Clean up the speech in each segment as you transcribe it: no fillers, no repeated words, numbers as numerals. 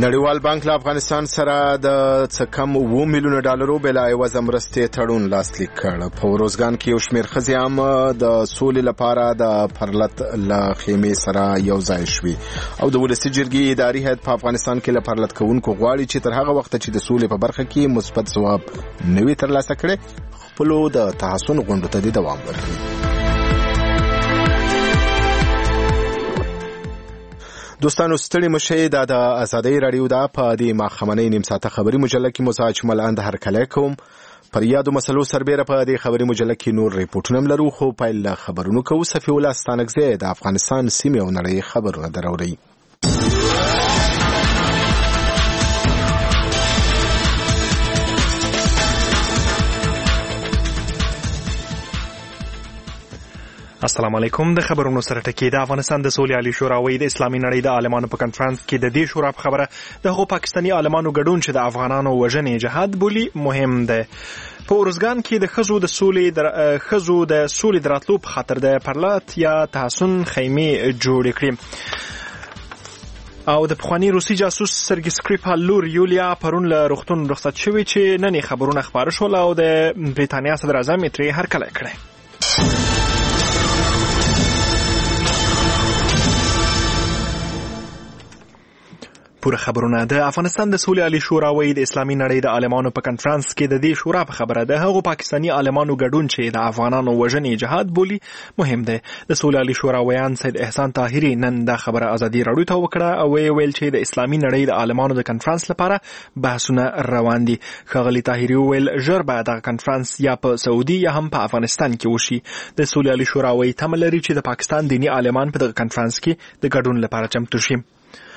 نړیوال بانک له افغانستان سره د څه کم 2 میلیونه ډالرو بلا عوض مرستې تړون لاسلیک کړ. په روزګان کې یو شمېر ښځې هم د سولې لپاره د پرلت له خیمې سره یو ځای شوي او د ولسي جرګې اداري هیئت په افغانستان کې له پرلت کوونکو غواړي چې تر هغه وخته چې د سولې په برخه کې مثبت ځواب نه وي ترلاسه کړی خپلو د تحسن غونډو ته دوام ورکړي. دوستانو ستړي مشه د آزادۍ رادیو دا په دې ماخمنۍ نیم ساعته خبري مجله کې مزاج ملان د هرکلی کوم. پر یادو مسلو سربیره په دې خبري مجله کې نور ریپورټونه لرو خو پیل خبرونو کوو. صفی الله ستانکزی د افغانستان سیمې او نړۍ خبرونه دروري. السلام علیکم. د خبرونو سره ټکی. د افغانستان د سولې عالی شورا د اسلامي نړۍ د عالمانو په کنفرانس کې د دې شورا په خبره د هغو پاکستاني عالمانو ګډون چې د افغانانو وژنې جهاد بولي مهم ده. په ورزګان کې د ښځو د سولې د راتلو په خاطر د پرلت یا تحسن خیمې جوړې کړې او د پخوانی روسي جاسوس سرګي سکریپال لور یولیا پرون له روغتون رخصت شوې چې نن خبرونه خبره شول او د بریتانیا صدر اعظم یې ترې هرکلی کړی. پوره خبرونه. د افغانستان د سولې عالی شورا د اسلامي نړۍ د عالمانو په کنفرانس کې د دې شورا په خبره د هغو پاکستاني عالمانو ګډون چې د افغانانو وژنې جهاد بولي مهم دی. د سولې عالی شورا ویان سید احسان طاهري نن دا خبره ازادي راډیو ته وکړه او ویل چې د اسلامي نړۍ د عالمانو د کنفرانس لپاره بحثونه روان دي. ښاغلي طاهري ویل ژر به دغه کنفرانس یا په سعودي یا هم په افغانستان کې وشي. د سولې عالی شورا تمه لري چې د پاکستان دینی عالمان په دغه کنفرانس کې د ګډون لپاره چمتو شي.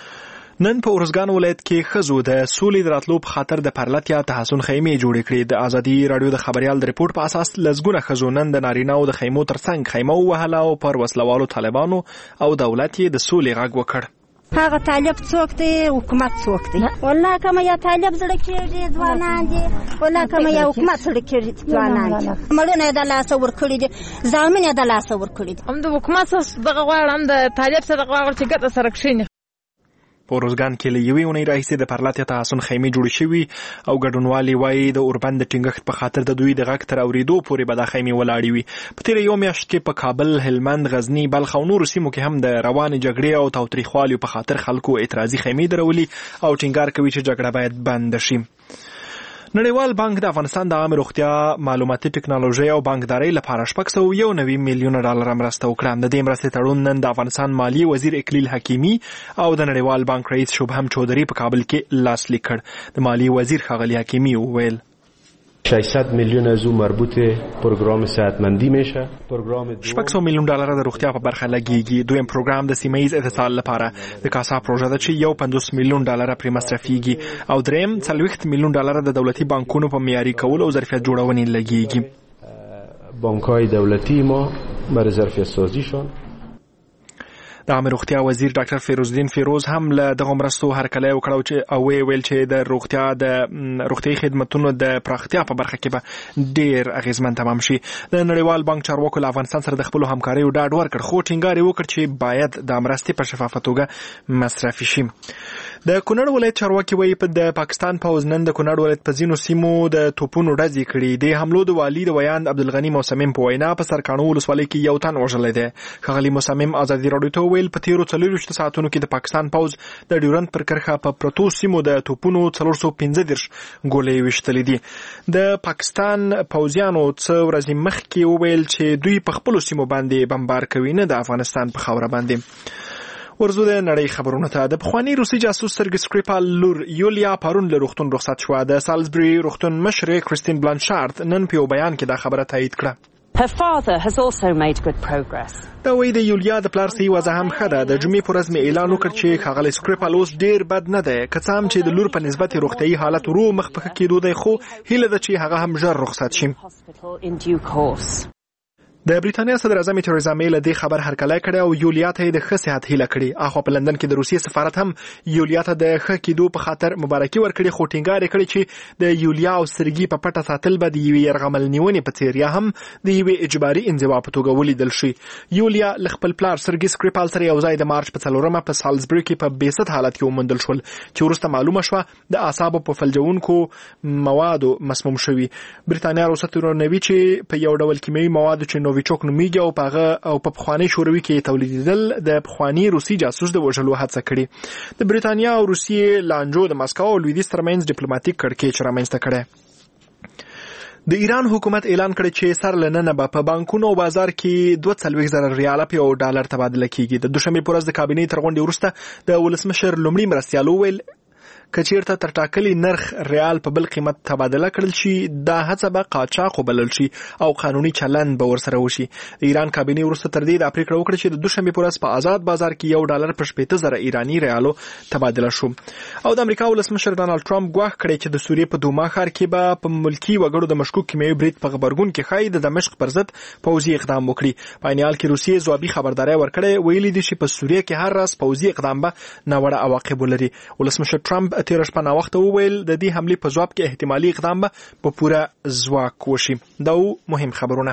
نن په ورزګان ولایت کې ښځو د سولې د راتلو په خاطر د پرلت یا تحسن خیمې جوړې کړې. د ازادي راډیو د خبریال د ریپورت په اساس لزګونه ښځو نن د نارینه‌و د خیمو ترڅنګ خیمه ووهله او پر وسلوالو طالبانو او دولت یې د سولې غږ وکړ. هغه طالب څوک دی حکومت څوک دی؟ والله کومه یا طالب زړه کېږي ځوانان دي والله کومه یا حکومت زړه کېږي ځوانان دي. مړونه د لاسه ورکړي دي زامن د لاسه ورکړي دي. هم د حکومت دغه غواړم د طالب سره غواړم چې ګټه سره کښیني. په روزګان کې له یوې اونۍ راهیسې د پرلت یا تحسن خیمې جوړې شوي او ګډونوالي وایي د اوربند د ټینګښت په خاطر د دوی د غږ تر اورېدو پورې به دا خیمې ولاړې وي. په تېره یو میاشت کې په کابل، هلمند، غزني، بلخ او نورو سیمو کې هم د روانې جګړې او تاوتریخوالي په خاطر خلکو اعتراضي خیمې درولي او ټینګار کوي چې جګړه باید بند شي. نړیوال بانک د افغانستان د عامه روغتیا، معلوماتي ټکنالوژي او بانکدارۍ لپاره 691 میلیونه ډالر مرسته وکړه. د دې مرستې تړون نن د افغانستان مالی وزیر اکلیل حکیمي او د نړیوال بانک رئیس شبهم چودھری په کابل کې لاسلیک کړ. د مالی وزیر ښاغلی حکیمي وویل 600 میلیون از او مربوط پروگرام صحتمندی میشه. 600 میلیون ډالر د روغتیا په برخه لګیږي. دویم پروګرام د سیمه ییز اتصال لپاره د کاسا پروژه ده چې 50 میلیون ډالر پرې مصرفيږي او دریم 40 میلیون ډالر د دولتي بانکونو په معیاري کول او ظرفیت جوړونې لګیږي. بانک‌های دولتی ما برای ظرفیت سازیشون. د عامه روغتیا وزیر ډاکټر فیروزالدین فیروز هم له دغه مرستو هرکلی وکړ او ویل چې د روغتیايي خدمتونو د پراختیا په برخه کې به ډیر اغیزمن تمام شي. د نړیوال بانک چارواکو له افغانستان سره د خپلو همکاریو ډاډ ورکړ خو ټینګار یې وکړ چې باید د مرستې په شفافه توګه مصرفي شي. د کونړ ولایت چارواکي وایي د پاکستان پوځ نن د کونړ ولایت په ځینو سیمو د توپونو ډزې کړي. د حملو د والي د ویاند عبدالغني موسمم په وینا په سرکاڼو ولسوالۍ کې یو تن وژلی دی. ښاغلي موسمم ازادي راډیو ته ویل په تیرو 24 ساعتونو کې د پاکستان پوځ د ډیورند پر کرښه په پرتو سیمو د توپونو 415 ګولۍ ویشتلې دي. د پاکستان پوځیانو څه ورځې مخکې وویل چې دوی په خپلو سیمو باندې بمبار کوي نه د افغانستان په خاوره باندې. ورزو د نړۍ خبرونه ته. د پخوانی روسي جاسوس سرګي سکریپال لور یولیا پرون له روغتون رخصت شوه. د سالزبري روغتون مشرې کریستین بلانشارد نن په یو بیان کې دا خبره تایید کړه. Her father has also made good progress. دا وایي د یولیا د پلار صحي وضع هم ښه ده. د جمعې په ورځ مې اعلان وکړ چې ښاغلی سکریپال اوس ډېر بد نه دی. که څه هم چې د لور په نسبت روغتیايي حالت ورو مخ په ښه کېدو دی خو هیله ده چې هغه هم ژر رخصت شي. د بریتانیا صدر اعظم تریزا مې له دې خبر هرکلی کړی او یولیا ته د ښه صحت هیله کړې. اخوا په لندن کې د روسیې سفارت هم یولیا ته د ښه کېدو په خاطر مبارکي ورکړي، خو ټینګار یې کړی چې د یولیا او سرګي په پټه ساتل به د یوې یرغمل نیونې په څېر یا هم د یوې اجباري انزوا په توګه ولیدل شي. یولیا له خپل پلار سرګي سکریپال سره یوځای د مارچ په 4 په سالزبري کې په بیست حالت کې وموندل شول چې وروسته معلومه شوه د اعصابو په فلجونکو موادو مسموم شوي. بریتانیا روسته تورنوي چې په یو ډول کیمیاوي موادو چې نوویچوک نومیږي او په پخوانی شوروي کې تولیدېدل د پخوانی روسي جاسوس د وژلو هڅه کړې. د بریتانیا او روسیې لانجو د مسکو او لویدیځ ترمنځ ډیپلوماټیک کړکېچ رامنځته کړی. د ایران حکومت اعلان کړی چې سر لننه به په بانکونو او بازار کې 42,000 ریاله په یو ډالر تبادله کیږي. د دوشنبه په ورځ د کابینې تر غونډې وروسته د ولسمشر لومړي مرستیال وویل کچیرته تر ټاکلي نرخ ریال په بل قیمت تبادله کړل شي دا هڅه به قاچاق وبلل شي او قانوني چلند به ورسره وشي. د ایران کابینې وروسته تر دې د پریکړه وکړه چې د دوشنبه په ورځ په آزاد بازار کې یو ډالر په 80,000 ایرانی ریالو تبادله شو. او د امریکا ولسمشر ډانلډ ټرمپ ګواښ کړی چې د سوریې په دوما ښار کې به په ملکی وګړو د مشکوک کیمیاوي برید په غبرګون کې ښایي د دمشق پر ضد پوځي اقدام وکړي. په عین حال کې روسیې ځوابي خبرداری ورکړې، ویلي دي چې په سوریې کې هر راز پوځي اقدام به ناوړه عواقب ولري. ولسمشر ټرمپ تیر شپه نا وخت وویل د دې حملې په ځواب کې احتمالي اقدام به په پوره ځواک وشي. دا مهم خبرونه.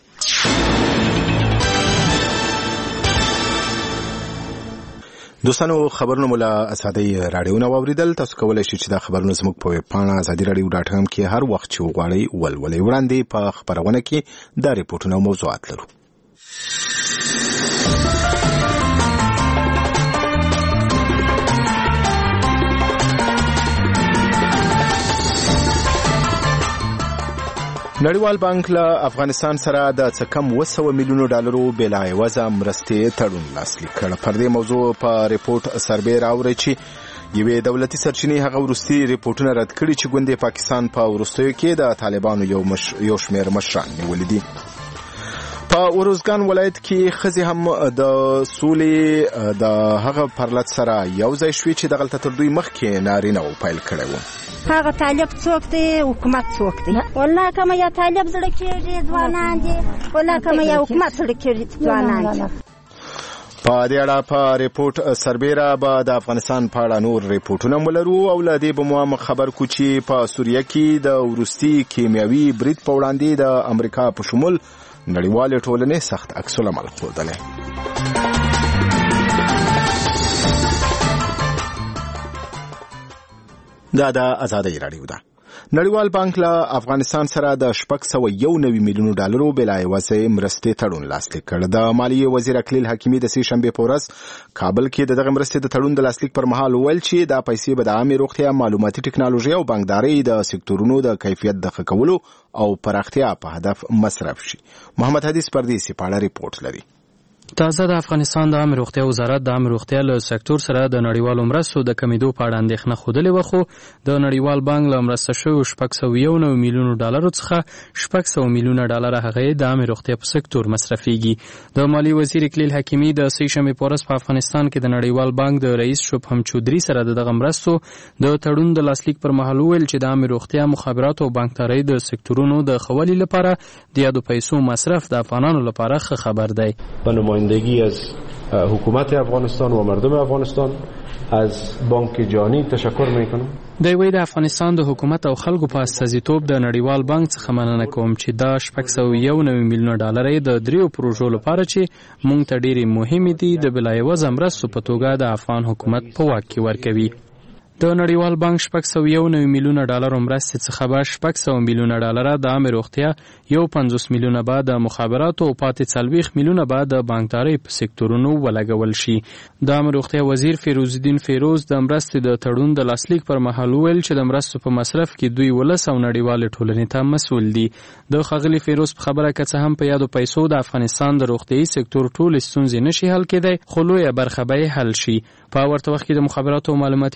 دوستانو خبرونه مولا اسادي رادیو نو اوریدل. تاسو کولای شئ چې دا خبرونه زموږ په ویب پاڼه azadi-radio.com کې هر وخت چې وغواړئ ولولئ. وړاندې په خبرونه کې دا ریپورتونه او موضوعات لرو. نړیوال بانک له افغانستان سره د څه کم 200 میلیونو ډالرو بلا عوضه مرستې تړون لاسلیک کړ. پر دې موضوع په ریپورت سربې راوړی چې یوې دولتي سرچینې هغه وروستي ریپورتونه رد کړي چې ګوندې پاکستان په وروستیو کې د طالبانو یو شمېر مشران نیولي دي. په اروزګان ولایت کې ښځې هم د سولې د هغه پرلت سره یو ځای شوي چې دغلته تر دوی مخکې نارینه پیل کړی و. هغه طالب څوک دی حکومت څوک دی؟ والله کوم یا طالب زړه کېږي ځوانان دي، والله کوم یا حکومت زړه کېږي ځوانان دي. په دې اړه په ریپورت سربیره به د افغانستان په اړه نور ریپورتونه ولرو او له دې به مو خبر کو چې په سوریه کې د وروستي کیمیاوي برید په وړاندې د امریکا په شمول نړیوال ټولنې سخت عکس العمل ښودلی. دا د آزادۍ راډیو ده. نړیوال بانک له افغانستان سره د 691 میلیونو ډالرو بلا عوضه مرستې تړون لاسلیک کړ. د مالیې وزیر اکلیل حکیمي د سې شنبه په ورځ کابل کې دغه مرستې د تړون د لاسلیک پر مهال وویل چې دا پیسې به د عامه روغتیا، معلوماتي ټکنالوژي او بانکداري د سکتورونو د کیفیت د ښه کولو او پراختیا په هدف مصرف شي. محمد حدیث پردیسی په اړه ریپورت لري. تازه د افغانستان د عامه روغتیا وزارت د عامه روغتیا له سکتور سره د نړیوالو مرستو د کمیدو په اړه اندېښنه ښودلې وه، خو د نړیوال بانک له مرسته شویو 691 میلیونو ډالرو څخه 600 میلیونه ډالر هغه د عامه روغتیا په سکتور مصرفیږي. د مالی وزیر اکلیل حکیمي د سې شنبې په ورځ په افغانستان کې د نړیوال بانک د رئیس شبهم چودري سره دغه مرستو د تړون د لاسلیک پر مهال وویل چې د عامه روغتیا، مخابرات او بانکدارۍ د سکتورونو د ښه والي لپاره د یادو پیسو مصرف د افغانانو لپاره ښه خبر دی. به نمایندگی از حکومت افغانستان و مردم افغانستان از بانک جهانی تشکر میکنم. د افغانستان د حکومت او خلکو په استازیتوب د نړیوال بانک څخه مننه کوم چې دا 691 میلیونه ډالر د دریو پروژو لپاره چې مونږ ته ډېرې مهمې دي د بلا عوضه مرستو په توګه د افغان حکومت په واک کې ورکوي. د نړیوال بانک 691 میلیونه ډالر مرستې څخه به 600 میلیونه ډالر د عامه روغتیا، 50 میلیونه به د مخابراتو او پاتې 40 میلیونه به د بانکدارۍ په سکتورونو ولګول شي. د عامه روغتیا وزیر فیروزالدین فیروز د مرستې د تړون د لاسلیک پر مهال ویل چې د مرستو په مصرف کې دوی ولس او نړیوال ټولنې ته مسؤل دي. د ښاغلي فیروز په خبره که څه هم په یادو پیسو د افغانستان د روغتیايي سکتور ټول ستونزې نشي حل کېدای، خو لویه برخه به حل شي. په ورته وخت کې د مخابراتو او معلوماتي ټکنالوژي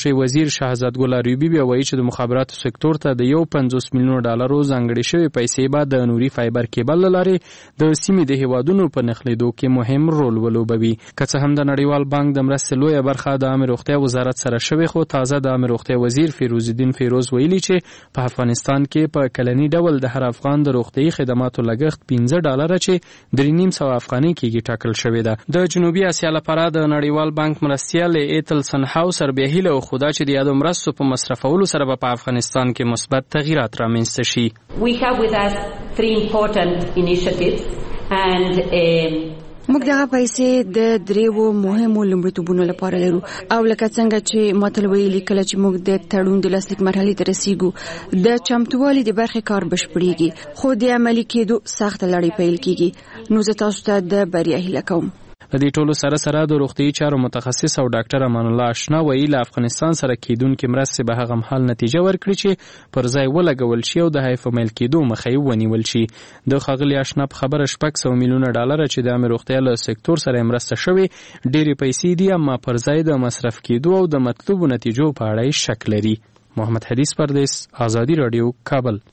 ټرانسپورټ وزیر شهزاد ګل اریوبی بیا وایي چې د مخابراتو سکتور ته د 50 میلیون ډالرو ځانګړې شوې پیسې به د نوري فایبر کیبل لارې د سیمې د هیوادونو په نښلېدو کې مهم رول ولوبوي. که څه هم د نړیوال بانک د مرستې لویه برخه د عامه روغتیا وزارت سره شوې، خو تازه د عامه روغتیا وزیر فیروزالدین فیروز ویلي چې په افغانستان کې په کلنی ډول د هر افغان د روغتیايي خدماتو لګښت $15 چې 3.5 افغانۍ کېږي ټاکل شوې ده. د جنوبي اسیا لپاره د نړیوال بانک مرستیال ایتل سنهاوسر بیا هیله وښوده چې د یادو مرستو په مصرفولو سره به په افغانستان کې مثبت تغییرات رامنځته شي. We have with us 3 important initiatives and موږ دغه پیسې د 3 مهمو لومړیتوبونو لپاره لرو او لکه څنګه چې ماته ویلي کله چې موږ د تړون د لاسلیک مرحلې ته رسیږو د چمتووالي د برخې کار بشپړېږي، خو د عملي کېدو سخت لړۍ پیل کېږي. نو زه تاسو ته د بریا هیله کوم. د دې ټولو سره د روغتیايي چارو متخصص او ډاکټر امان الله آشنا ویلي له افغانستان سره کېدونکې مرستې به هغه مهال نتیجه ورکړي چې پر ځای ولګول شي او د هایفومیل کېدو مخه یې ونیول شي. د ښاغلي آشنا په خبره $600 میلیون چې د عامه روغتیا له سکتور سره مرسته شوې ډېرې پیسې دي، اما پر ځای د مصرف کېدو او د مطلوبو نتیجو په اړه یې شک لري. محمد حدیث پردیس، آزادي رادیو، کابل.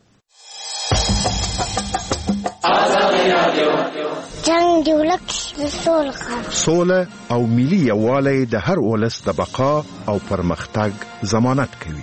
جنگ دی ولک سوله او ملي یووالی د هر ولس د بقا او پرمختګ ضمانت کوي.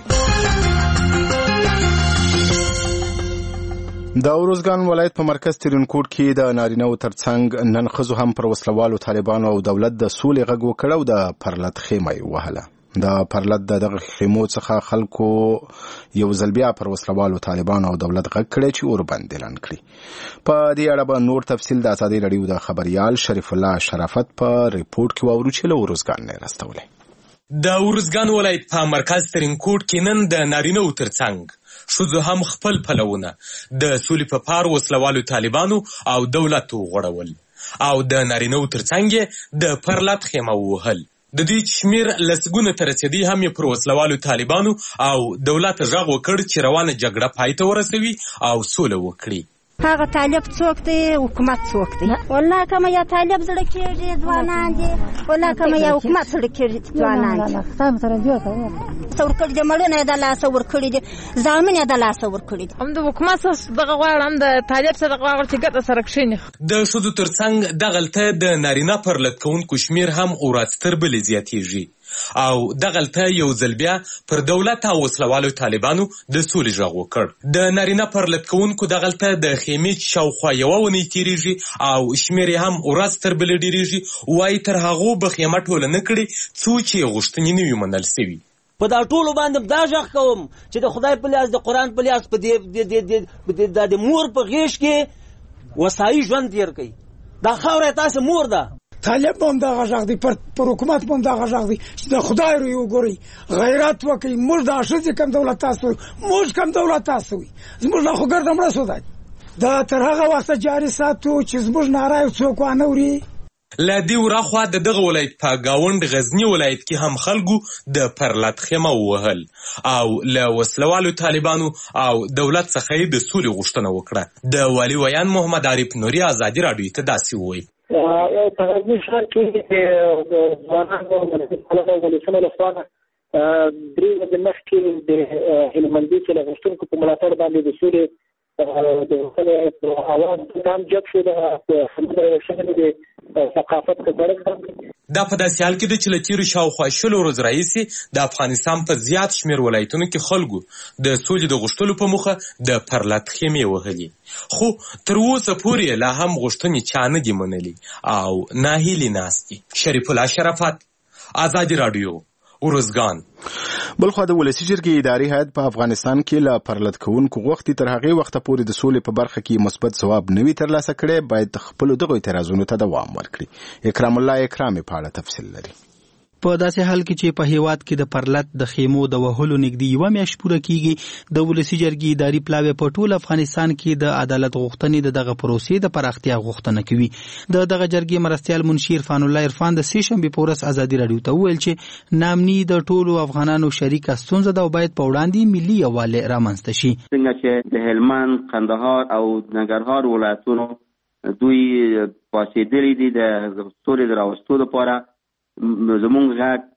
د اروزګان ولایت په مرکز ترینکوټ کې د نارینه‌و ترڅنګ نن ښځو هم پر وسلوالو طالبانو او دولت د سولې غږ وکړ او د پرلت خیمه یې وهله. د پرلت دغه خیمو څخه خلکو یو ځل بیا پر وسلوالو طالبانو او دولت غږ کړی چې اوربند اعلان کړي. په دې اړه به نور تفصیل د ازادي رادیو د خبريال شریف الله شرافت په ریپورت کې واورو چې له اروزګان نه راستولې. د اروزګان ولایت په مرکز ترینکوټ کې نن د نارینه‌و ترڅنګ ښځو هم خپل پلونه د سولې په پار وسلوالو طالبانو او دولت وغوړول او د نارینه‌و ترڅنګ د پرلت خیمه ووهل. د دې شمیر لسګونه تر رسیدي هم یې پر وسلوالو طالبانو او دولت غږ وکړ چې روانه جګړه پای ته ورسوي او سوله وکړي. هغه طالب څوک دی، حکومت څوک دی؟ والله کومه یا طالب زړه کېږي ځوانان دي، والله کومه یا حکومت زړه کېږي ځوانان دي. څور کړي دي مړونه د لاس ور کړي دي، ځامن د لاس ور کړي دي. هم د حکومت سره دغه غواړم د طالب سره غواړم چې ګټه سره کښیني. د ښځو ترڅنګ دغلته د نارینه پرلت کوونکو شمیر هم ورځ تر بلې زیاتېږي او دغلته یو ځل بیا پر دولت او وسلوالو طالبانو د سولې غږ وکړ. د نارینه پرلت کوونکو دغلته د خیمې شاوخوا یوه اونۍ تېرېږي او شمیر یې هم ورځ تر بلې ډېرېږي. وایي تر هغو به خیمه ټوله نه کړي څو چې یې غوښتنې نه وي منل سوي. په دا ټولو باندې دا غږ کوم چې د خدای په لیاس، د قرآن په لیاس، په د مور په غېږ کې وسایي ژوند تېر کوي. دا خاوره تاسې مور ده. طالب هم دا غږ دی، پر حکومت هم دا غږ دی چې د خدای روی وګورئ، غیرت وکړئ. موږ دا ښځې کم دولت تاسو وي، موږ کم دولت تاسو وي. زموږ لا خو ګرده مړه سو دی. دا تر هغه وخته جاري ساتو چې زموږ ناره یې څوک وانه اوري. له دې وراخوا د دغه ولایت په ګاونډ غزني ولایت کې هم خلکو د پرلت خیمه ووهل او له وسلوالو طالبانو او دولت څخه یې د سولې غوښتنه وکړه. د والي ویان محمد عارف نوري ازادي راډیو ته داسې وویل: په غزني ښار کې د ځوانانو د ولسونو لخوا 3 ورځې مخکې د هلمندي چې له غوښتونکو په ملاتړ باندې د سولې د اواز هم جګ شو. د شهر د ثقافت په برخه باندې دا په داسې حال کې ده چې له تېرو شاوخوا 20 ورځو راهیسې د افغانستان په زیات شمېر ولایتونو کې خلکو د سولې د غوښتلو په موخه د پرلت خیمې وهلي، خو تر اوسه پورې لا هم غوښتنې چا نه دي منلي او ناهیلې ناست دي. شریف الله شرافت، ازادي راډیو، اروزګان. بلخوا د ولسی جرګې اداري هیئت په افغانستان کې له پرلت کوونکو غوښتي تر هغې وخته پورې د سولې په برخه کې مثبت ځواب نه وي ترلاسه کړی، باید خپلو دغو اعتراضونو ته دوام ورکړي. اکرام الله اکرامي په اړه تفصیل لري. په داسې حال کې چې په هیواد کې د پرلت د خیمو د وهلو نږدې یوه میاشت پوره کیږي، د ولسی جرګې اداري پلاوی په ټول افغانستان کې د عدالت غوښتنې د دغه پروسې د پراختیا غوښتنه کوي. د دغه جرګې مرستیال منشي عرفان الله عرفان د سې شنبې په ورځ ازادي راډیو ته وویل چې نامني د ټولو افغانانو شریکه ستونزه ده او باید په وړاندې ملي یووالی رامنځته شي. څنګه چې د هلمند، قندهار او ننګرهار ولایتونو دوی پاسېدلي دي د سولې د راوستو لپاره، زمونږ غږ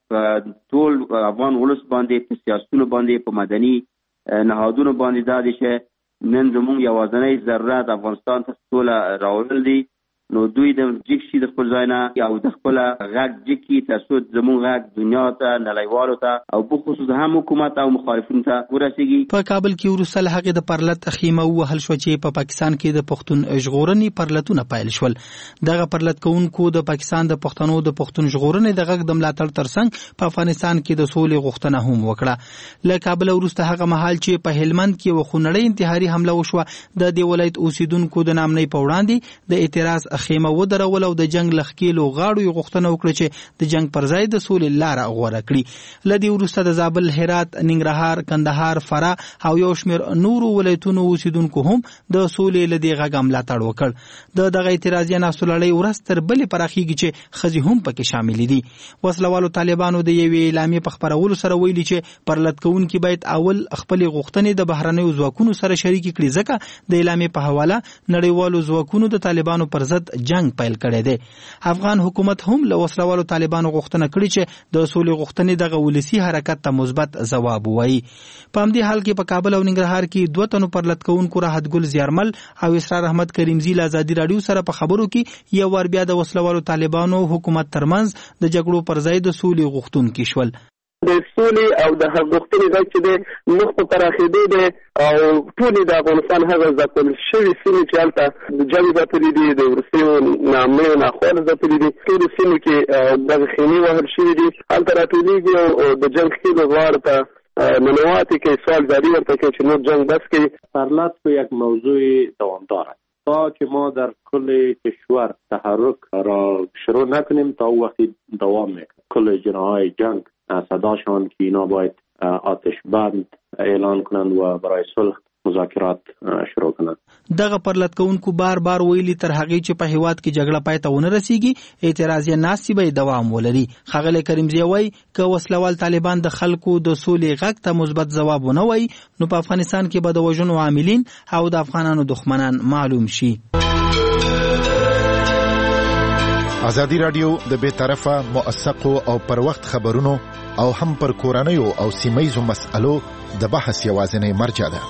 ټول افغان ولس باندې په سیاستونو باندې په مدني نهادونو باندې دا دي چې نن زموږ یوازینی ضرورت افغانستان ته سوله راوړل دي. نو دوی د جګ شي د خپل ځای نه او د خپل غږ جګ کړي ترڅو زموږ غږ دنیا ته نړیوالو ته او بخصوص هم حکومت او مخالفینو ته ورسیږي. په کابل کې وروسته له هغې د پرلت خیمه ووهل شوه چې په پاکستان کې د پښتون ژغورنې پرلتونه پیل شول. دغه پرلت کوونکو د پاکستان د پښتنو د پښتون ژغورنې د غږ د ملاتړ ترڅنګ په افغانستان کې د سولې غوښتنه هم وکړه. له کابل وروسته هغه مهال چې په هلمند کې یوه خونړۍ انتحاري حمله وشوه، د دې ولایت اوسیدونکو د نامنۍ په وړاندې د اعتراض خیمه ودرول او د جنگ لخکېلو غاړو یې غوښتنه وکړه چې د جنگ پر ځای د سولې لاره غوره کړي. له دې وروسته د زابل، هرات، ننګرهار، کندهار، فراه او یو شمېر نورو ولایتونو اوسیدونکو هم د سولې له دې غږه ملاتړ وکړ. د دغه اعتراضي ناستو لړۍ ورځ تر بلې پراخېږي چې ښځې هم پکې شاملې دي. وسلوالو طالبانو د یوې اعلامیې په خپرولو سره ویلي چې پرلت کوونکي باید اول خپلې غوښتنې د بهرنیو ځواکونو سره شریکې کړي، ځکه د اعلامیې په حواله نړیوالو ځواکونو د طالبانو پر ضد جنگ پیل کړی دی. افغان حکومت هم له وسلوالو طالبانو غوښتنه کړې چې د سولې غوښتنې دغه ولسي حرکت ته مثبت ځواب ووایي. په همدې حال کې په کابل او ننګرهار کې 2 تنو پرلت کوونکو راحت ګل زیارمل او اسرار احمد کریمزی له ازادي راډیو سره په خبرو کې یو وار بیا د وسلوالو طالبانو حکومت ترمنځ د جګړو پر ځای د سولې غوښتونکي شول. د سولې او د غوښتنې غږ چې دی مخ په پراخېدو دی او ټولې د افغانستان هغه ځپل شوي سیمې چې هلته د جنګ ځپلي دي، د وروستیو نامنیو ناخوالو ځپلي دي، ټولو سیمو کې دغه خیمې وهل شوي دي، هلته راټولېږي او د جنګ ښکېلو غاړو ته ننواتې کوي، سوال جاری ورته کوي چې نور جنگ بس کوي. پرلت به یک موضوع دوامدار است تا که ما در کل کشور تحرک را شروع نکنیم تا وقتی دوام میکنه. کل جناهای جنگ صداشان که اینا باید آتش بند اعلان کنند و برای صلح مذاکرات شروع کنند. دغه پرلت کوونکو بار بار ویلي تر هغې چې په هیواد کې جګړه پای ته ونه رسیږي اعتراضیه ناستې به دوام ولري. ښاغلی کریمزی وایي که وسلوال طالبان د خلکو د سولې غږ ته مثبت ځواب ونه وایي نو په افغانستان کې به د وژنو عاملین او د افغانانو دښمنان معلوم شي. ازادي راډیو د بې طرفه موثقو او پر وخت خبرونو او هم پر کورنیو او سیمه‌یزو مسألو د بحث یوازینی مرجع ده.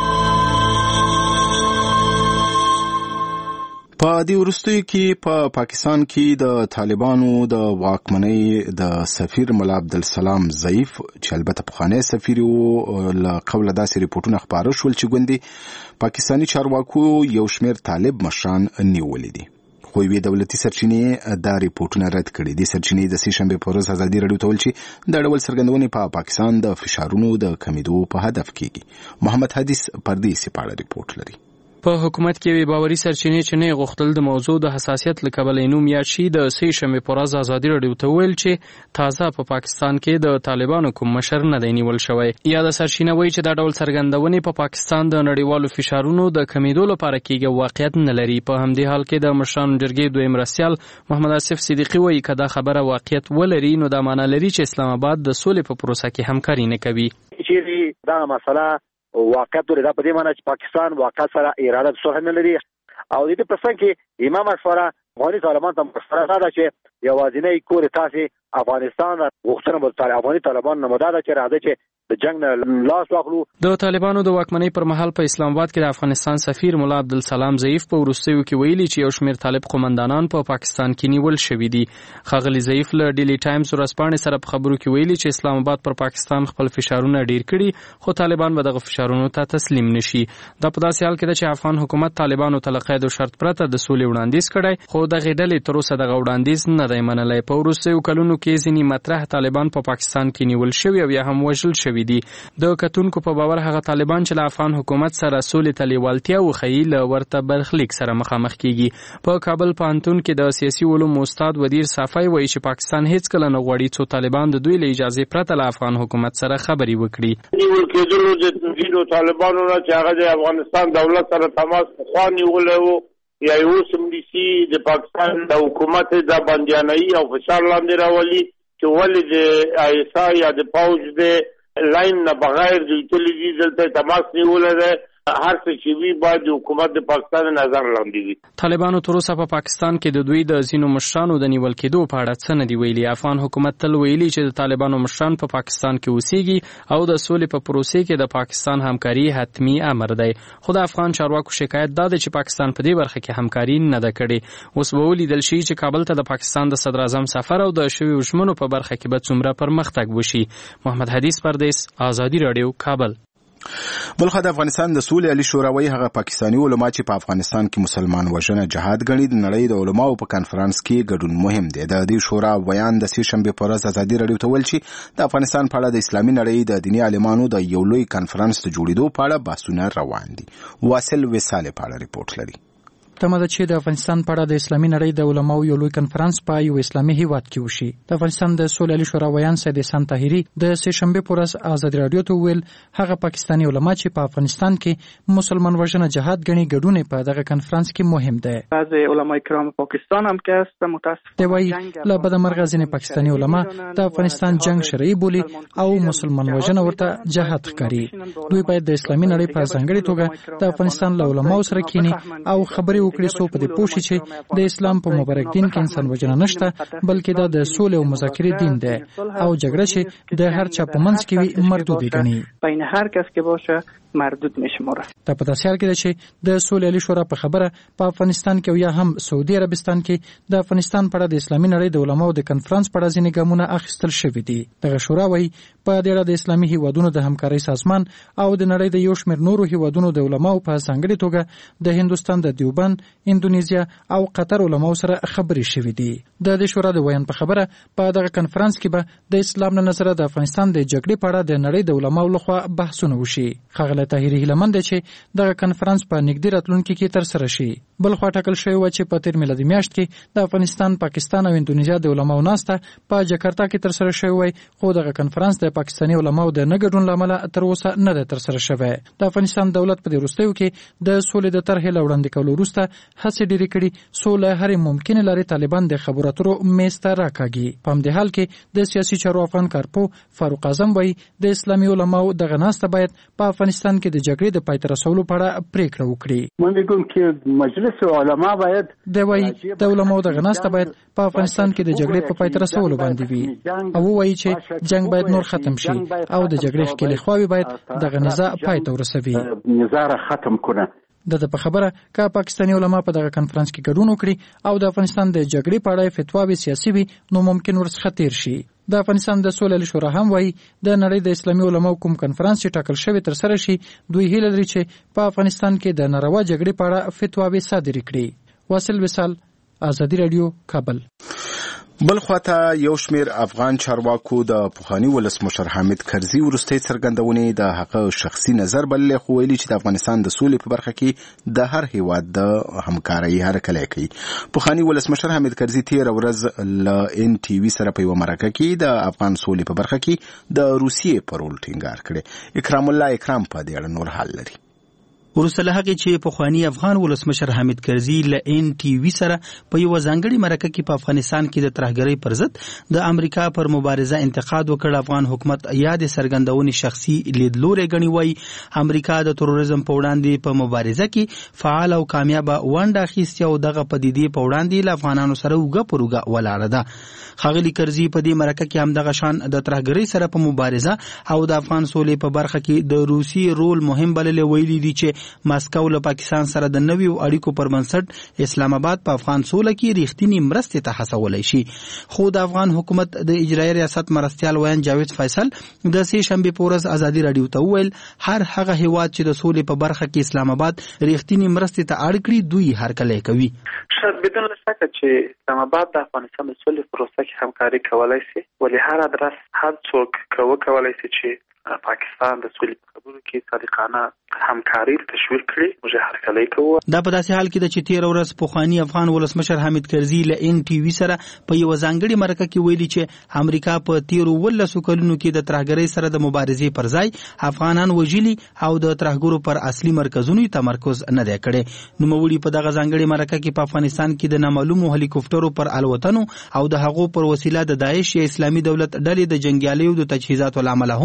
په دې وروستیو کې په پاکستان کې د طالبانو د واکمنۍ د سفیر ملا عبدالسلام ضعیف چې البته پخوانی سفیر و له قوله داسې ریپورټونه خپاره شول چې ګوندې پاکستاني چارواکو یو شمېر طالب مشران نیولي دي. خو یوې دولتي سرچینې دا ریپورټونه رد کړي دي. سرچینې د سې شنبې په ورځ ازادي راډیو ته ویل چې دا ډول څرګندونې په پاکستان د فشارونو د کمیدو په هدف کېږي. محمد حدیث پردیسي په اړه ریپورټ لري. په حکومت کې یوې باوري سرچینې چې نه غوښتل د موضوع د حساسیت له کبله نوم یاد شي د سې شنبې په ورځ ازادي راډیو ته ویل چې تازه په پاکستان کې د طالبانو کوم مشر نه دی نیول شوی. یا د سرچینه وایي چې دا ډول څرګندونې په پاکستان د نړیوالو فشارونو د کمیدو لپاره کېږي واقعیت نه لري. په همدې حال کې د مشرانو جرګې دویم مرستیال محمد آصف صدیقي وایي که دا خبره واقعیت ولري نو دا معنی لري چې اسلام آباد د سولې په پروسه کې همکاري نه کوي. چې دا مسله واقعیت لري دا په دې معنی چې پاکستان واقع سره اراده د صلح نه لري او دې په څنګه کې امام اشفاره افغاني طالبان ته مشوره ده چې یوازینی کور تاسو افغانستان غوښتنه بل افغاني طالبان نه مدده چې راځي چې د جنگ نه لاس واخلو. د طالبانو د واکمنۍ پر مهال په اسلام آباد کې د افغانستان سفیر مولا عبدالسلام ضعیف په وروستیو کې ویلي چې یو شمېر طالب قومندانان په پاکستان کې نیول شوي دي. ښاغلي ضعیف له ډیلی ټایمز ورځپاڼې سره په خبرو کې ویلي چې اسلام آباد پر پاکستان خپل فشارونه ډیر کړي خو طالبان به دغه فشارونو ته تسلیم نشي. دا په داسې حال کې ده چې افغان حکومت طالبانو ته له قید او شرط پرته د سولې وړاندیز کړی خو دغې ډلې تر اوسه دغه وړاندیز نه دی منلی. په وروستیو کلونو کې ځینې مطرح طالبان په پاکستان کې نیول شوي او یا هم وژل شوي دي. د کتونکو په باور هغه طالبان چې له افغان حکومت سره سولې ته لیوالتیا وښیي له ورته برخلیک سره مخامخ کیږي. په کابل پوهنتون کې د سیاسي علومو استاد ودیر صافی وایي چې پاکستان هیڅ کله نه غواړي څو طالبان د دوی له اجازې پرته له افغان حکومت سره خبرې وکړي. نیول کېدلو د تنظیمو طالبانو نه چې هغه د افغانستان دولت سره تماس پخوا نیولی و یا یې اوس هم نیسي د پاکستان د حکومت د بندیانۍ او فشار لاندې راولي چې ولې د آی اس آی یا د پوځ د لاین نه بغیر د تلویزیون دلته تماس نیولای دی هر څه چې وی باید د حکومت د پاکستان نظر لاندې وي. طالبانو تر اوسه په پاکستان کې د دوی د ځینو مشرانو د نیول کېدو په اړه څه نه دی ویلي. افغان حکومت تل ویلي چې د طالبانو مشران په پاکستان کې اوسېږي او د سولې په پروسې کې د پاکستان همکاري حتمی امر دی. خو د افغان چارواکو شکایت دا دی چې پاکستان په دې برخه کې همکاري نه ده کړې. اوس به ولیدل شي چې کابل ته د پاکستان د صدر اعظم سفر او د شویو ژمنو په برخه کې به څومره پرمختګ وشي. محمد حدیث پردیس، آزادي رادیو، کابل. بلخو د افغانستان د سولې علي شوراوي هغه پاکستاني علما چې په افغانستان کې مسلمان وژنه جهاد ګڼي د نړۍ د علماو په کانفرنس کې ګډون مهم دی. د دې شورا بیان د سې شنبه پر ورځ آزادي رادیو ته ویل چې د افغانستان په اړه د اسلامي نړۍ د دیني عالمانو د یو لوی کانفرنس د جوړېدو په اړه بحثونه روان دي. واصل وساله په اړه ریپورت لري. تمه ده چې د افغانستان په اړه د اسلامي نړۍ د علماو یو لوی کنفرانس په یو اسلامي هیواد کې وشي. د افغانستان د سولې علي شورا ویان سید احسان طاهري د سې شنبه پر ورځ آزادي رادیو ته ویل هغه پاکستاني علما چې په افغانستان کې مسلمان وژنه جهاد ګڼي ګډون په دغه کنفرانس کې مهم دی. بعض علمای کرام پاکستان هم که است متاسفانه دی وایي له بدمرغه ځینې پاکستاني علما د افغانستان جنگ شرعي بولي او مسلمان وژنه ورته جهاد ښکاري. دوی باید د اسلامي نړۍ په ځانګړي توګه د افغانستان له علماو سره کینی او خبرې وکړي څو په دې پوه شي چې د اسلام په مبارک دین کې انسان وژنه نشته، بلکې دا د سولې او مذاکرې دین دی او جګړه چې د هر چا په منځ کې وي مردود ګڼي. بین هر کس که باشه مردود میشماره. دا په داسې حال کې ده چې د سولې علي شورا په خبره په افغانستان کې او یا هم سعودي عربستان کې د افغانستان په اړه د اسلامي نړۍ د علماو د کنفرانس په اړه ځینې ګامونه اخیستل شوي دي. دغه شورا وایي په دې اړه د اسلامي هیوادونو د همکارۍ سازمان او د نړۍ د یو شمېر نورو هیوادونو د علماو په ځانګړې توګه د هندوستان د دیوبند، اندونیزیا او قطر علماو سره خبرې شوي دي. د دې شورا د ویان په خبره په دغه کنفرانس کې به د اسلام له نظره د افغانستان د جګړې په اړه د نړۍ د علماو لخوا بحثونه وشي. ښاغلی طاهري هیله مند چې دغه کنفرانس په نږدې راتلونکي کې ترسره شي. بل خوا ټاکل شوی و چې په تیر میلادي میاشت کې د افغانستان، پاکستان او اندونیزیا د علماو ناسته په جکارتا کې ترسره شوی وای، خو دغه کنفرانس د پاکستاني علماو د نه ګډون لامل تر اوسه نه ده ترسره شوی. د افغانستان دولت په دې وروستیو کې د سولې د طرحې له وړاندې کولو وروسته هڅې ډېرې کړي څو له هرې ممکنې لارې طالبان د خبرو اترو میز ته راکاږي. په همدې حال کې د سیاسي چارو افغان کارپو فاروق اعظم وایي د اسلامي علماو دغه ناسته باید په افغانستان کې د جګړې د پای ته رسولو په اړه پریکړه وکړي. من میگم که مجلس علما باید د وایي د علماو دغه ناسته باید په افغانستان کې د جګړې په پای ته رسولو باندې وي او وایي چې جنگ باید نور ختم شي او د جګړې ښکېلې خواوې باید دغه نزاع پای ته ورسوي. نزاع ختم کنه. د په خبره که پاکستاني علما په دغه کنفرانس کې ګډون وکړي او د افغانستان د جګړې په اړه فتواوې سیاسي وي نو ممکن ورڅخه تیر شي. د افغانستان د سولې علي شورا هم وایي د نړۍ د اسلامي علماو کوم کنفرانس چې ټاکل شوی ترسره شي دوی هیله لري چې په افغانستان کې د ناروا جګړې په اړه فتواوې صادرې کړي. واصل وصال، آزادي رادیو، کابل. بل خواته یو شمیر افغان چارواکو د پخوانی ولسمشر حامد کرزي وروستۍ څرګندونې د هغه شخصي نظر بللې، خو ویلي چې د افغانستان د سولې په برخه کې د هر هیواد د همکارۍ هرکلی کوي. پخوانی ولسمشر حامد کرزي تیر ورځ له ان ټي وي سره په یوه مرکه کې د افغان سولې په برخه کې د روسیې پر رول ټینګار کړی. اکرام الله اکرام په دې اړه نور حال لري. وروسته له هغې چې پخواني افغان ولسمشر حامد کرزي له ان ټي وي سره په یوه ځانګړې مرکه کې په افغانستان کې د ترهګرۍ پر ضد د امریکا پر مبارزه انتقاد وکړ، افغان حکومت یادې څرګندونې شخصي لیدلوری ګڼي. وایي امریکا د تروریزم په وړاندې په مبارزه کې فعال او کامیابه ونډه اخیستې او دغه پدیدې په وړاندې له افغانانو سره اوږه پر اوږه ولاړه ده. ښاغلي کرزي په دې مرکه کې همدغه شان د ترهګرۍ سره په مبارزه او د افغان سولې په برخه کې د روسي رول مهم بللی. ویلي دي چې ماسکو له پاکستان سره د نویو اړیکو پر بنسټ اسلام آباد په افغان سوله کې ریښتینی مرستې ته هڅولی شي. خو د افغان حکومت د اجرایي ریاست مرستیال ویان جاوید فیصل د سې شنبې په ورځ ازادي راډیو ته وویل هر هغه هیواد چې د سولې په برخه کې اسلام آباد ریښتینی مرستې ته اړ کړي دوی هرکلی کوي. شاید بدون شک چې اسلام آباد د افغانستان د سولې پروسه کې همکاري کولی شي، ولې هر ادرس هر څوک کولی شي چې پاکستان د سولې په خبرو کې صادقانه همکاري تشویق کړي. موږ هرکلی کوو. دا په داسې حال کې ده چې تېره ورځ پخواني افغان ولسمشر حامد کرزي له ان ټي وي سره په یوه ځانګړې مرکه کې ویلي چې امریکا په تېرو 18 کلونو کې د ترهګرۍ سره د مبارزې پر ځای افغانان وژلي او د ترهګرو پر اصلي مرکزونو تمرکز نه دی کړی. نوموړي په دغه ځانګړې مرکه کې په افغانستان کې د نامعلومو هلیکوپټرو پر الوتنو او د هغو پر وسیله د داعش یا اسلامي دولت ډلې د جنګیالیو د تجهیزاتو له امله هم په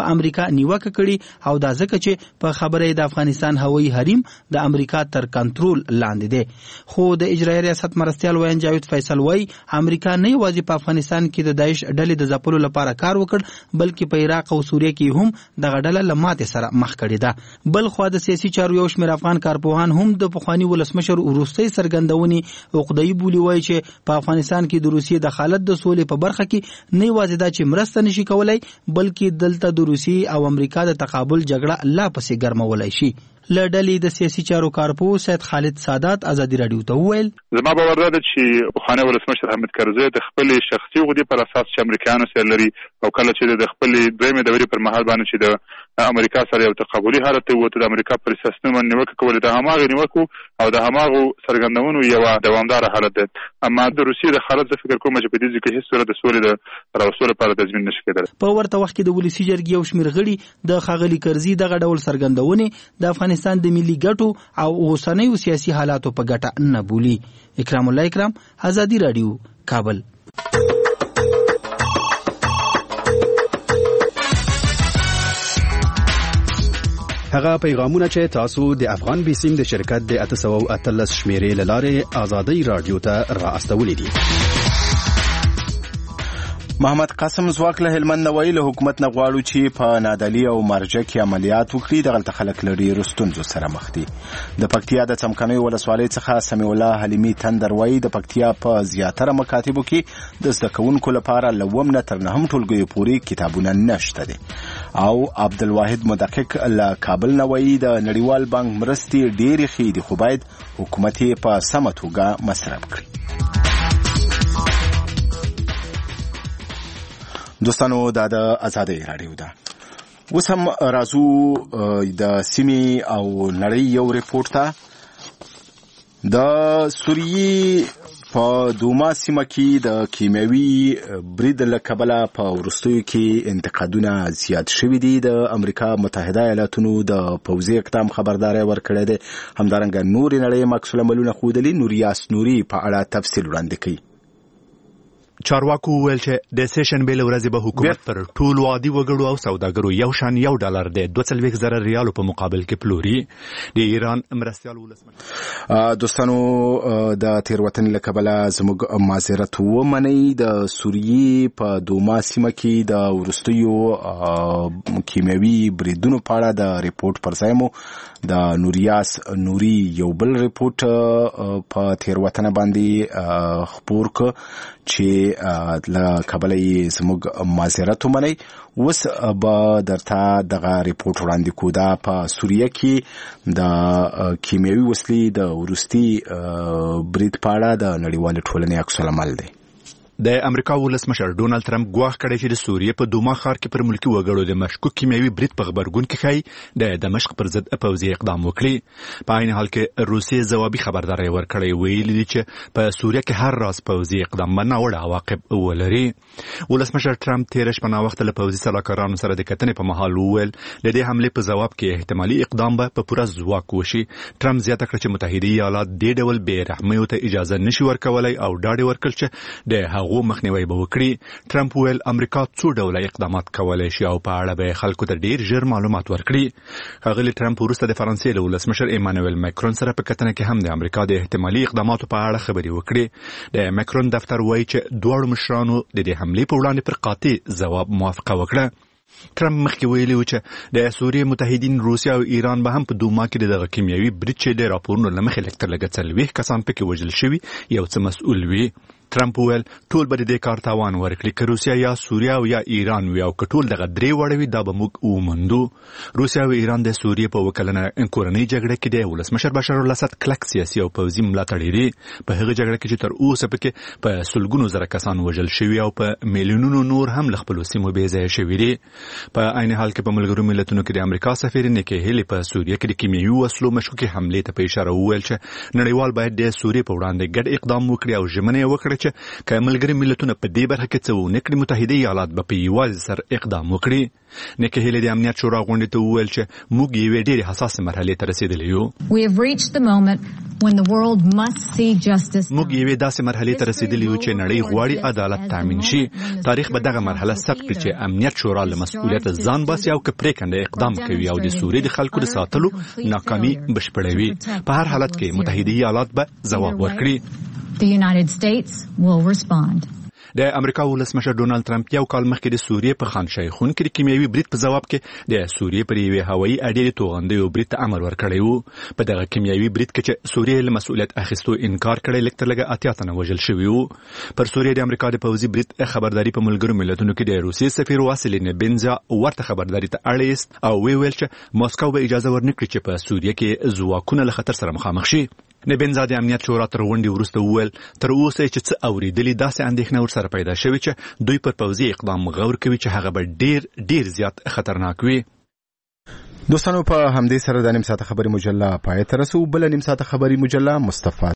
په امریکا نیوکه کړي او دا ځکه چې په خبره د افغانستان هوایي حریم د امریکا تر کنټرول لاندې دی. خو د اجرایي ریاست مرستیال وین جاوید فیصل وایي امریکا نه یوازې په افغانستان کې د داعش ډلې د ځپلو لپاره کار وکړ بلکې په عراق او سوریه کې هم دغه ډله له ماتې سره مخ کړې ده. بل خو د سیاسي چارو یو شمېر افغان کارپوهان هم د پخواني ولسمشر وروستۍ څرګندونې عقده‌ای بولي وایي چې په افغانستان کې د روسیې دخالت د سولې په برخه کې نه یوازې دا چې مرسته نشي کولای بلکې دلته د روسیې او امریکا د تقابل جګړه لا پسې ګرمولای شي. له ډلې د سیاسي چارو کارپوه سید خالد سادات ازادي راډیو ته وویل زما باور ده چې پخوانی ولسمشر حامد کرزي د خپل شخصي غوډې پر اساس چې امریکایانو سره لري او کله چې د خپل دویمه دورې پر مهال باندې چې د امریکا سره یو تقابلي حالت وته د امریکا پر سیاست باندې نیوکه کول د هماغه نیوکو او د هماغه څرګندونو یو دوامدار حالت ده. اما د روسیې د حالت زه فکر کوم چې په دې ځکه هیڅ صورت د سولې د راوستلو لپاره تضمین نشي کېدلی. په ورته وخت کې د ولسی جرګې یو شمېر غړي د ښاغلي کرزي دغه ډول څرګندونې د افغانستان د ملي ګټو او اوسنیو سیاسي حالاتو په ګټه نه بولي. اکرام الله اکرام، ازادي راډیو، کابل. هغه پیغامونه چې تاسو د افغان بیسیم د شرکت د 813 شمیرې لاره ازادي رادیو ته را استولې دي. محمد قاسم ځواک له هلمند نووي له حکومت نه غواړو چې په نادعلي او مرجه کې عملیات وکړي. دغلته خلک له ډېرو ستونزو سره مخ دي. د پکتیا د څمکنیو ولسوالۍ څخه سمیع الله حلیمي تندر وایي د پکتیا په زیاتره مکاتبو کې د زده کوونکو لپاره له 9 نه تر 9 ټولګیو پورې کتابونه نشته دي. او عبدالواحد مدقق له کابل نه وایي د نړیوال بانک مرستې ډېرې ښې دي خو باید حکومت یې په سمه توګه مصرف کړي. دوستانو دا د ازادي راډیو ده. اوس هم راځو د سیمې او نړۍ یو ریپورت ته. د سوریې په دوما سیمه کې د کیمیاوي برید له کبله په وروستیو کې انتقادونه زیات شوي دي. د امریکا متحده ایالاتونو د پوځي اقدام خبرداری ورکړی دی. همدارنګه نورې نړۍ عکس العملونه ښودلي. نوریاس نوري په اړه تفصیل وړاندې کوي. چارواکو ویل چې د سیشن بیل ورځ به حکومت پر ټولو عادي وګړو او سوداګرو یو شان $1 د 42,000 ریالو په مقابل کې پلوري. د ایران مرستیال ولسمشر دوستانو د تیروتنې له کبله زموږ معذرت ومنئ. د سوریې په دوما سیمه کې د وروستیو کیمیاوي بریدونو په اړه د ریپورت پر ځای مو د نوریاس نوري یو بل ریپورت په تیروتنه باندې خپور ک چې له کبله یې زموږ معذرت ومنئ. اوس به درته دغه ریپورت وړاندې کوو. دا په سوریه کې د کیمیاوي وسلې د وروستي برید په اړه د نړیوالې ټولنې عکس العمل دی. د امریکا ولسمشر ډونالد ټرمپ ګواښ کړی چې د سوریې په دوما ښار کې پر ملکي وګړو د مشکوک کیمیاوي برید په خبرګون کې ښایي د دمشق پر ضد پوځي اقدام وکړي. په عین حال کې روسیې ځوابي خبرداری ورکړی، ویلي دي چې په سوریه کې هر راز پوځي اقدام به ناوړه عواقب ولري. ولسمشر ټرمپ تېره شپه ناوخته له پوځي سلاکارانو سره د کتنې په مهال وویل د دې حملې په ځواب کې احتمالي اقدام به په پوره ځواک وشي. ټرمپ زیاته کړه چې متحده ایالات دې ډول بې رحمیو ته اجازه نشي ورکولی او ډاډ ورکړ چې د هغو مخنیوی به وکړي. ټرمپ ویل امریکا څو ډوله اقدامات کولی شي او په اړه به خلکو ته ډیر ژر معلومات ورکړي. ښاغلي ټرمپ وروسته د فرانسې له ولسمشر ایمانویل ماکرون سره په کتنه کې هم د امریکا د احتمالي اقداماتو په اړه خبرې وکړې. د ماکرون دفتر وایي چې دواړو مشرانو د دې حملې په وړاندې پر قاطع ځواب موافقه وکړه. ټرمپ مخکې ویلي و چې د سوریې متحدین روسیا او ایران به هم په دوما کې دغه کیمیاوي برید چې د راپورونو له مخې لږ تر لږه 40 کسان پکې وژل شوي یو څه مسؤل وي. ټرمپ ویل ټول به د دې کار تاوان ورکړي، که روسیا یا سوریا او یا ایران وي، او که ټول دغه درې واړه وي دا به موږ وموندو. روسیا او ایران د سوریې په وکلنه کورنۍ جګړه کې د ولسمشر بشار الاسد کلک سیاسي او پوځي ملاتړي دي. په هغه جګړه کې چې تر اوسه پکې په سلګونو زره کسان وژل شوي او په میلیونونو نور هم له خپلو سیمو بې ځایه شوي دي. په عین حال کې په ملګرو ملتونو کې د امریکا سفیر نیکی هیلي په سوریه کې د کیمیاوي وسلو مشکوکې حملې ته په اشاره وویل چې نړیوال باید د سوریې په وړاندې ګډ اقدام وکړي او ژمنه یې وکړه چې که ملګري ملتونه په دې برخه کې څه ونه کړي متحده ایالات به په یوازې سر اقدام وکړي. نیکي هیلې د امنیت شورا غونډې ته وویل چې موږ یوې ډېرې حساسې مرحلې ته رسېدلي یو. موږ یوې داسې مرحلې ته رسېدلي یو چې نړۍ غواړي عدالت تامین شي. تاریخ به دغه مرحله ثبت کړي چې امنیت شورا له مسؤلیت ځان باسي او که پرېکنده اقدام کوي او د سوریې د خلکو د ساتلو ناکامي بشپړوي. په هر حالت کې متحده ایالات به ځواب ورکړي. د امریکا ولسمشر ډونالد ټرمپ یو کال مخکې د سوریې په خان شیخون کې د کیمیاوي برید په جواب کې د سوریې پر یوې هوایي اډې د توغندیو برید ته امر ورکړی و. په دغه کیمیاوي برید کې چې سوریې له مسؤلیت اخیستو انکار کړی لږ تر لږه 80 تنه وژل شوي وو. پر سوریې د امریکا د پوځي برید خبرداري په ملګرو ملتونو کې د روسیې سفیر واسیل نبنزا ورته خبرداري ته اړ ایست او ویل چې ماسکو به اجازه ورنکړي چې په سوریې کې ځواکونه له خطر سره مخامخ شي. نبنزا د امنیت شورا تر غونډې وروسته وویل تر اوسه چې څه اورېدلي داسې اندېښنه ورسره پیدا شوې چې دوی پر پوځي اقدام غور کوي چې هغه به ډیر زیات خطرناک وي. دوستانو په همدې سره د نیم ساعته خبري مجله پای ته رسو. بل نیم ساعته خبري مجله مصطفی